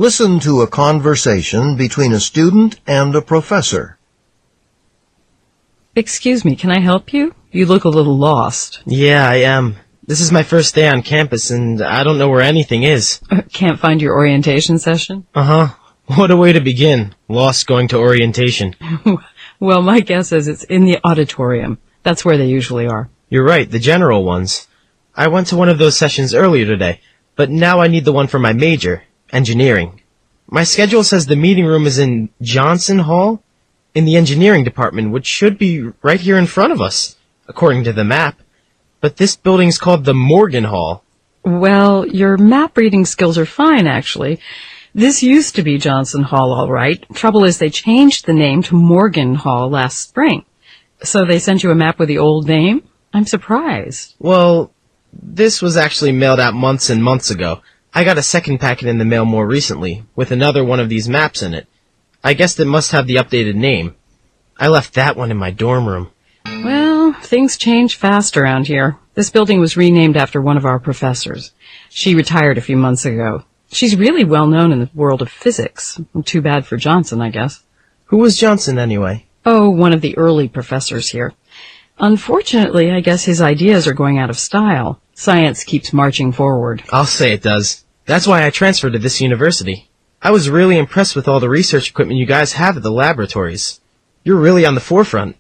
Listen to a conversation between a student and a professor. Excuse me, can I help you? You look a little lost. Yeah, I am. This is my first day on campus, and I don't know where anything is. Can't find your orientation session? Uh-huh. What a way to begin. Lost going to orientation. Well, my guess is it's in the auditorium. That's where they usually are. You're right, the general ones. I went to one of those sessions earlier today, but now I need the one for my major, engineering. My schedule says the meeting room is in Johnson Hall, in the engineering department, which should be right here in front of us, according to the map. But this building's called the Morgan Hall. Well, your map reading skills are fine, actually. This used to be Johnson Hall, all right. Trouble is they changed the name to Morgan Hall last spring. So they sent you a map with the old name? I'm surprised. Well, this was actually mailed out months and months ago. I got a second packet in the mail more recently, with another one of these maps in it. I guess it must have the updated name. I left that one in my dorm room. Well, things change fast around here. This building was renamed after one of our professors. She retired a few months ago. She's really well known in the world of physics. Too bad for Johnson, I guess. Who was Johnson, anyway? Oh, one of the early professors here. Unfortunately, I guess his ideas are going out of style. Science keeps marching forward. I'll say it does. That's why I transferred to this university. I was really impressed with all the research equipment you guys have at the laboratories. You're really on the forefront.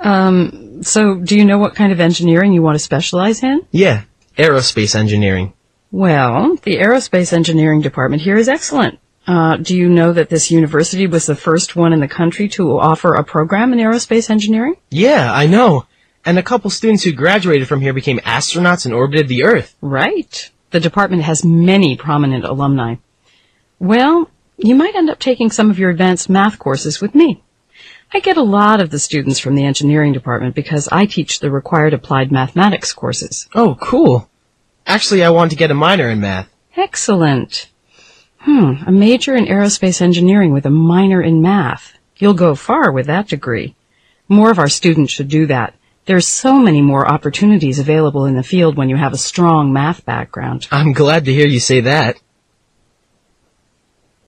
So do you know what kind of engineering you want to specialize in? Yeah, aerospace engineering. Well, the aerospace engineering department here is excellent. Do you know that this university was the first one in the country to offer a program in aerospace engineering? Yeah, I know. And a couple students who graduated from here became astronauts and orbited the Earth. Right. The department has many prominent alumni. Well, you might end up taking some of your advanced math courses with me. I get a lot of the students from the engineering department because I teach the required applied mathematics courses. Oh, cool. Actually, I want to get a minor in math. Excellent. A major in aerospace engineering with a minor in math. You'll go far with that degree. More of our students should do that. There's so many more opportunities available in the field when you have a strong math background. I'm glad to hear you say that.